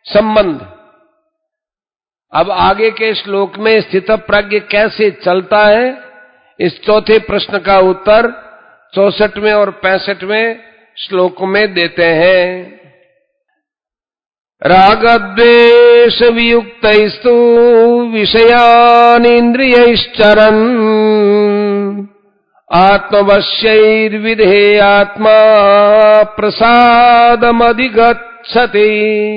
संबंध। अब आगे के श्लोक में स्थितप्रज्ञ कैसे चलता है, इस चौथे प्रश्न का उत्तर 64वें और 65वें श्लोक में देते हैं। रागद्वेष वियुक्तैस्तु विषयान् इंद्रियैश्चरन् आत्मवश्यैर्विधेयात्मा प्रसादमधिगच्छति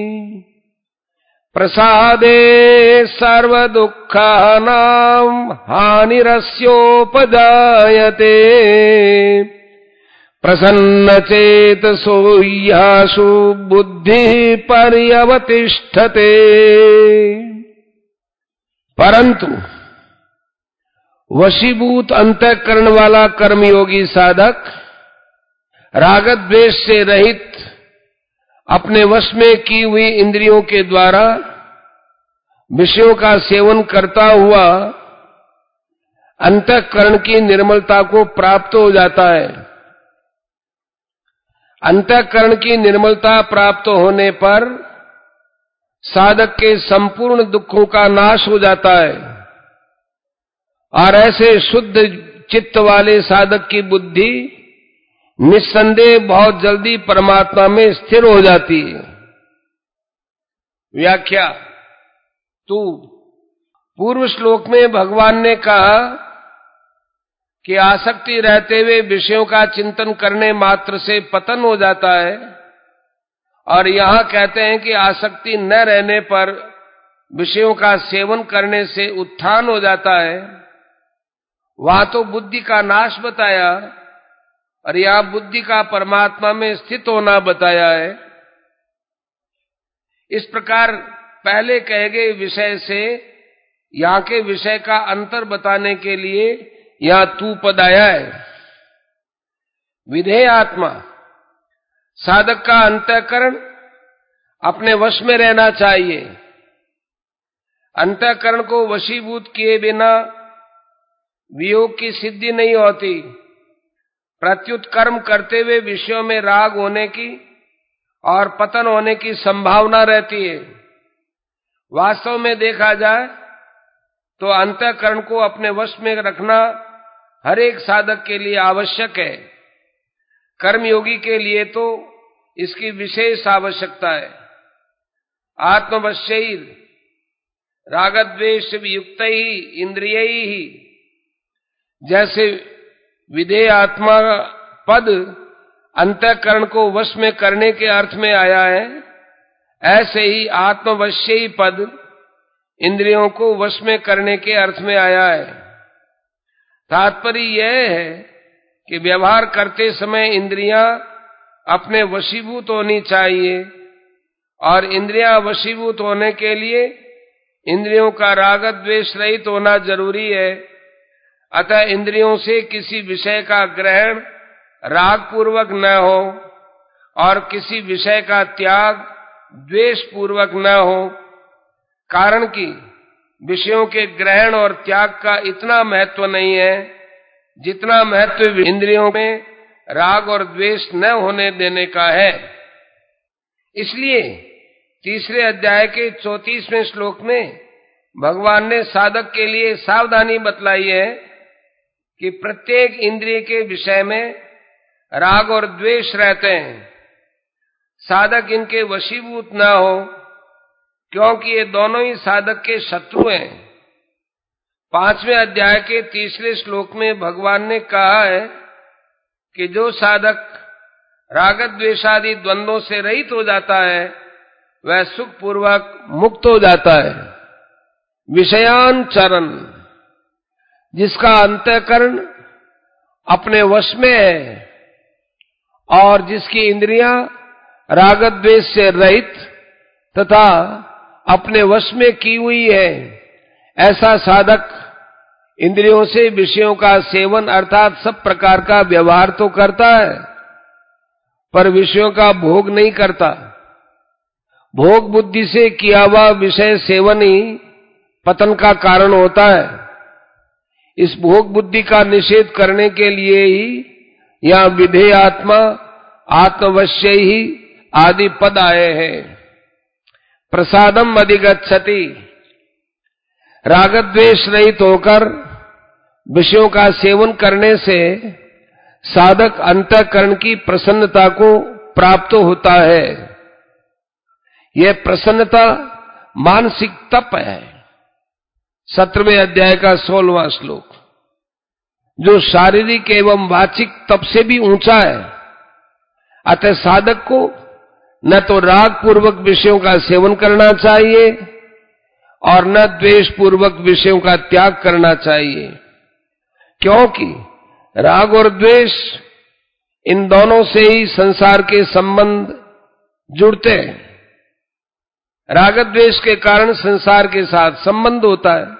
प्रसादे सर्वदुःखानां हानिरस्योपजायते प्रसन्नचेतसो यासु बुद्धिः पर्यवतिष्ठते। परंतु वशीभूत अंतःकरण वाला कर्मयोगी साधक रागद्वेष से रहित अपने वश में की हुई इंद्रियों के द्वारा विषयों का सेवन करता हुआ अंतःकरण की निर्मलता को प्राप्त हो जाता है। अंतःकरण की निर्मलता प्राप्त होने पर साधक के संपूर्ण दुखों का नाश हो जाता है और ऐसे शुद्ध चित्त वाले साधक की बुद्धि निस्संदेह बहुत जल्दी परमात्मा में स्थिर हो जाती है। व्याख्या। तो पूर्व श्लोक में भगवान ने कहा कि आसक्ति रहते हुए विषयों का चिंतन करने मात्र से पतन हो जाता है, और यहां कहते हैं कि आसक्ति न रहने पर विषयों का सेवन करने से उत्थान हो जाता है। वहां तो बुद्धि का नाश बताया और यहां बुद्धि का परमात्मा में स्थित होना बताया है। इस प्रकार पहले कहे गए विषय से यहां के विषय का अंतर बताने के लिए यहां तू पद आया है। विधेय आत्मा, साधक का अंतःकरण अपने वश में रहना चाहिए। अंतःकरण को वशीभूत किए बिना वियोग की सिद्धि नहीं होती। प्रत्युत कर्म करते हुए विषयों में राग होने की और पतन होने की संभावना रहती है। वास्तव में देखा जाए तो अंतःकरण को अपने वश में रखना हर एक साधक के लिए आवश्यक है। कर्मयोगी के लिए तो इसकी विशेष आवश्यकता है। आत्मवश्यैर रागद्वेष वियुक्तैः इंद्रियैः, जैसे विधेय आत्मा पद अंतःकरण को वश में करने के अर्थ में आया है, ऐसे ही आत्मवश्यी पद इंद्रियों को वश में करने के अर्थ में आया है। तात्पर्य यह है कि व्यवहार करते समय इंद्रियां अपने वशीभूत होनी चाहिए, और इंद्रियां वशीभूत होने के लिए इंद्रियों का राग द्वेष रहित होना जरूरी है। अतः इंद्रियों से किसी विषय का ग्रहण राग पूर्वक न हो और किसी विषय का त्याग द्वेष पूर्वक न हो, कारण कि विषयों के ग्रहण और त्याग का इतना महत्व नहीं है जितना महत्व इंद्रियों में राग और द्वेष न होने देने का है। इसलिए तीसरे अध्याय के 34वें श्लोक में भगवान ने साधक के लिए सावधानी बतलाई है कि प्रत्येक इंद्रिय के विषय में राग और द्वेष रहते हैं। साधक इनके वशीभूत न हो, क्योंकि ये दोनों ही साधक के शत्रु हैं। 5वें अध्याय के 3 श्लोक में भगवान ने कहा है कि जो साधक राग द्वेषादि द्वंद्वों से रहित हो जाता है वह सुख पूर्वक मुक्त हो जाता है। विषयान चरण, जिसका अंतःकरण अपने वश में है और जिसकी इंद्रियां राग द्वेष से रहित तथा अपने वश में की हुई है, ऐसा साधक इंद्रियों से विषयों का सेवन अर्थात सब प्रकार का व्यवहार तो करता है, पर विषयों का भोग नहीं करता। भोग बुद्धि से किया हुआ विषय सेवन ही पतन का कारण होता है। इस भोग बुद्धि का निषेध करने के लिए ही यहां विधेय आत्मा, आत्मवश्य ही आदि पद आए हैं। प्रसादम अधिगच्छति। राग द्वेष रहित होकर विषयों का सेवन करने से साधक अंतःकरण की प्रसन्नता को प्राप्त होता है। यह प्रसन्नता मानसिक तप है। 17वें अध्याय का 16वां श्लोक, जो शारीरिक एवं वाचिक तप से भी ऊंचा है। अतः साधक को न तो राग पूर्वक विषयों का सेवन करना चाहिए और न द्वेष पूर्वक विषयों का त्याग करना चाहिए, क्योंकि राग और द्वेष इन दोनों से ही संसार के संबंध जुड़ते हैं। राग द्वेष के कारण संसार के साथ संबंध होता है।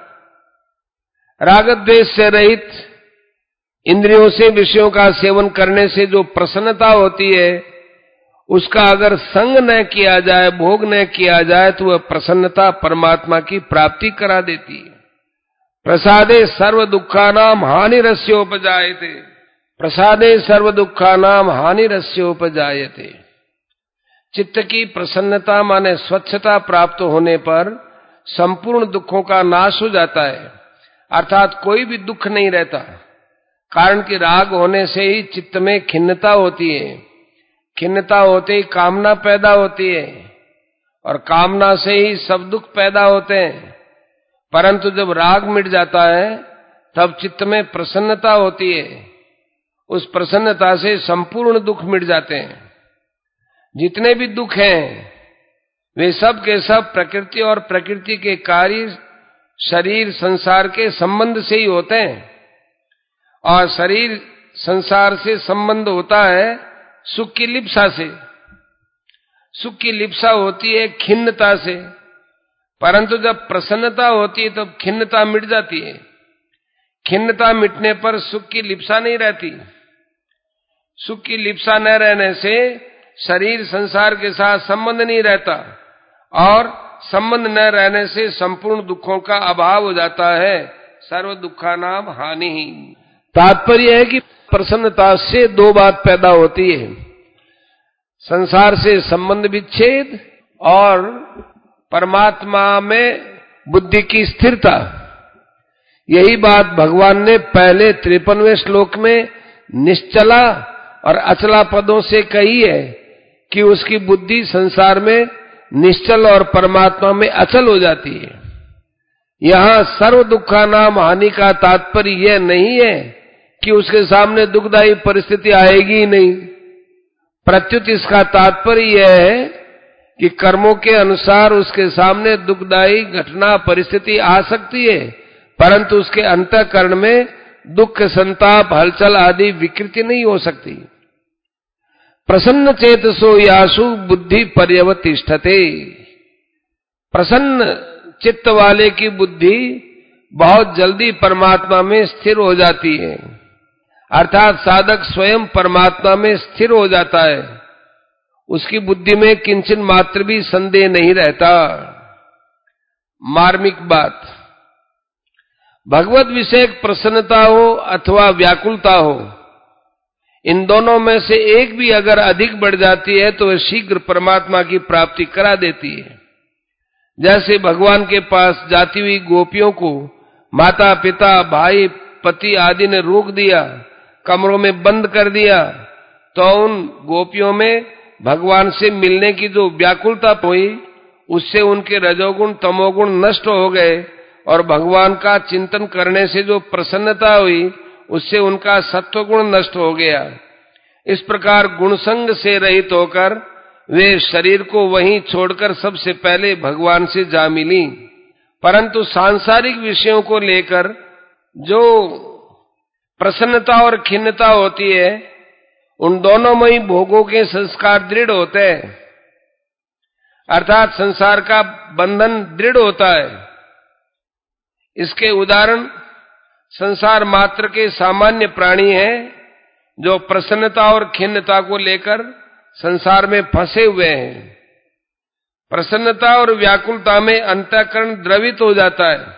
राग द्वेष से रहित इंद्रियों से विषयों का सेवन करने से जो प्रसन्नता होती है, उसका अगर संग न किया जाए, भोग न किया जाए, तो वह प्रसन्नता परमात्मा की प्राप्ति करा देती है। प्रसादे सर्व दुखानाम हानिरस्योपजायते। प्रसादे सर्व दुखानाम हानिरस्योपजायते। चित्त की प्रसन्नता माने स्वच्छता प्राप्त होने पर संपूर्ण दुखों का नाश हो जाता है, अर्थात कोई भी दुख नहीं रहता। कारण कि राग होने से ही चित्त में खिन्नता होती है, खिन्नता होते ही कामना पैदा होती है और कामना से ही सब दुख पैदा होते हैं। परंतु जब राग मिट जाता है तब चित्त में प्रसन्नता होती है। उस प्रसन्नता से संपूर्ण दुख मिट जाते हैं। जितने भी दुख हैं वे सब के सब प्रकृति और प्रकृति के कार्य, शरीर, संसार के संबंध से ही होते हैं। और शरीर संसार से संबंध होता है सुख की लिप्सा से। सुख की लिप्सा होती है खिन्नता से, परंतु जब प्रसन्नता होती है तब खिन्नता मिट जाती है। खिन्नता मिटने पर सुख की लिप्सा नहीं रहती। सुख की लिप्सा न रहने से शरीर संसार के साथ संबंध नहीं रहता और संबंध न रहने से संपूर्ण दुखों का अभाव हो जाता है। सर्व दुखानाम हानि। तात्पर्य है कि प्रसन्नता से दो बात पैदा होती है, संसार से संबंध विच्छेद और परमात्मा में बुद्धि की स्थिरता। यही बात भगवान ने पहले 53वें श्लोक में निश्चला और अचला पदों से कही है कि उसकी बुद्धि संसार में निश्चल और परमात्मा में अचल हो जाती है। यहां सर्व दुखानाम हानि का तात्पर्य यह नहीं है कि उसके सामने दुखदायी परिस्थिति आएगी ही नहीं। प्रत्युत इसका तात्पर्य यह है कि कर्मों के अनुसार उसके सामने दुखदायी घटना परिस्थिति आ सकती है, परंतु उसके अंतःकरण में दुख, संताप, हलचल आदि विकृति नहीं हो सकती। प्रसन्न चेतसो यासु बुद्धि पर्यवतिष्ठते। प्रसन्न चित्त वाले की बुद्धि बहुत जल्दी परमात्मा में स्थिर हो जाती है, अर्थात साधक स्वयं परमात्मा में स्थिर हो जाता है। उसकी बुद्धि में किंचन मात्र भी संदेह नहीं रहता। मार्मिक बात, भगवत विषय प्रसन्नता हो अथवा व्याकुलता हो, इन दोनों में से एक भी अगर अधिक बढ़ जाती है तो वह शीघ्र परमात्मा की प्राप्ति करा देती है। जैसे भगवान के पास जाती हुई गोपियों को माता पिता, भाई, पति आदि ने रोक दिया, कमरों में बंद कर दिया, तो उन गोपियों में भगवान से मिलने की जो व्याकुलता हुई, उससे उनके रजोगुण तमोगुण नष्ट हो गए और भगवान का चिंतन करने से जो प्रसन्नता हुई, उससे उनका सत्वगुण नष्ट हो गया। इस प्रकार गुणसंग से रहित होकर वे शरीर को वहीं छोड़कर सबसे पहले भगवान से जा मिली। परंतु सांसारिक विषयों को लेकर जो प्रसन्नता और खिन्नता होती है, उन दोनों में ही भोगों के संस्कार दृढ़ होते हैं, अर्थात संसार का बंधन दृढ़ होता है। इसके उदाहरण संसार मात्र के सामान्य प्राणी हैं जो प्रसन्नता और खिन्नता को लेकर संसार में फंसे हुए हैं। प्रसन्नता और व्याकुलता में अंतःकरण द्रवित हो जाता है।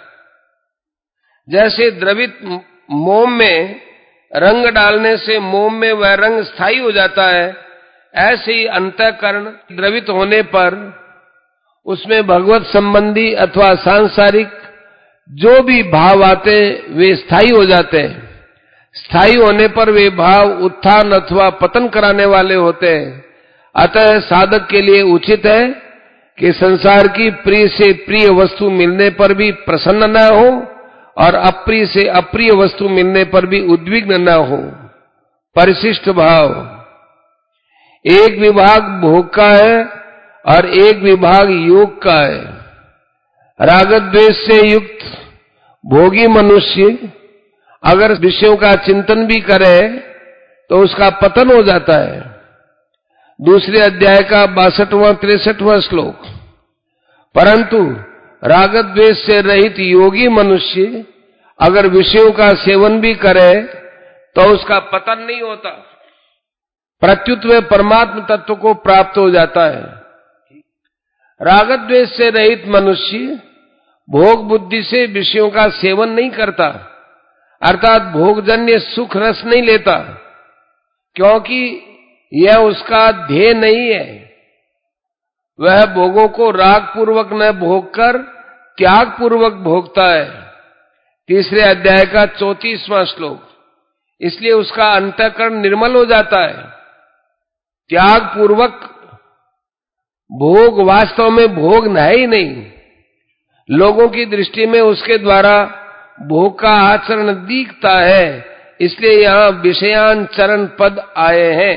जैसे द्रवित मोम में रंग डालने से मोम में वह रंग स्थायी हो जाता है, ऐसे ही अंतःकरण द्रवित होने पर उसमें भगवत संबंधी अथवा सांसारिक जो भी भाव आते वे स्थायी हो जाते हैं। स्थायी होने पर वे भाव उत्थान अथवा पतन कराने वाले होते हैं। अतः साधक के लिए उचित है कि संसार की प्रिय से प्रिय वस्तु मिलने पर भी प्रसन्न न हो और अप्रिय से अप्रिय वस्तु मिलने पर भी उद्विग्न न हो। परिशिष्ट भाव, एक विभाग भोग का है और एक विभाग योग का है। राग द्वेष से युक्त भोगी मनुष्य अगर विषयों का चिंतन भी करे तो उसका पतन हो जाता है। दूसरे अध्याय का 62वां 63वां श्लोक। परंतु राग द्वेष से रहित योगी मनुष्य अगर विषयों का सेवन भी करे तो उसका पतन नहीं होता, प्रत्युत वे परमात्म तत्व को प्राप्त हो जाता है। राग द्वेष से रहित मनुष्य भोग बुद्धि से विषयों का सेवन नहीं करता, अर्थात भोगजन्य सुख रस नहीं लेता, क्योंकि यह उसका ध्येय नहीं है। वह भोगों को राग पूर्वक न भोगकर त्याग पूर्वक भोगता है। तीसरे अध्याय का 34वां श्लोक। इसलिए उसका अंतःकरण निर्मल हो जाता है। त्याग पूर्वक भोग वास्तव में भोग है ही नहीं। लोगों की दृष्टि में उसके द्वारा भोग का आचरण दिखता है, इसलिए यहां विषयान चरण पद आए हैं।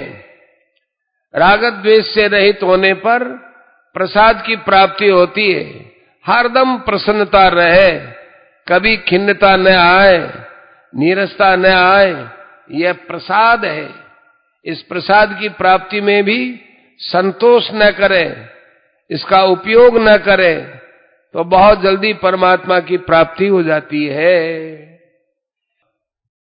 राग द्वेष से रहित होने पर प्रसाद की प्राप्ति होती है। हरदम प्रसन्नता रहे, कभी खिन्नता न आए, नीरसता न आए, यह प्रसाद है। इस प्रसाद की प्राप्ति में भी संतोष न करें, इसका उपयोग न करें तो बहुत जल्दी परमात्मा की प्राप्ति हो जाती है।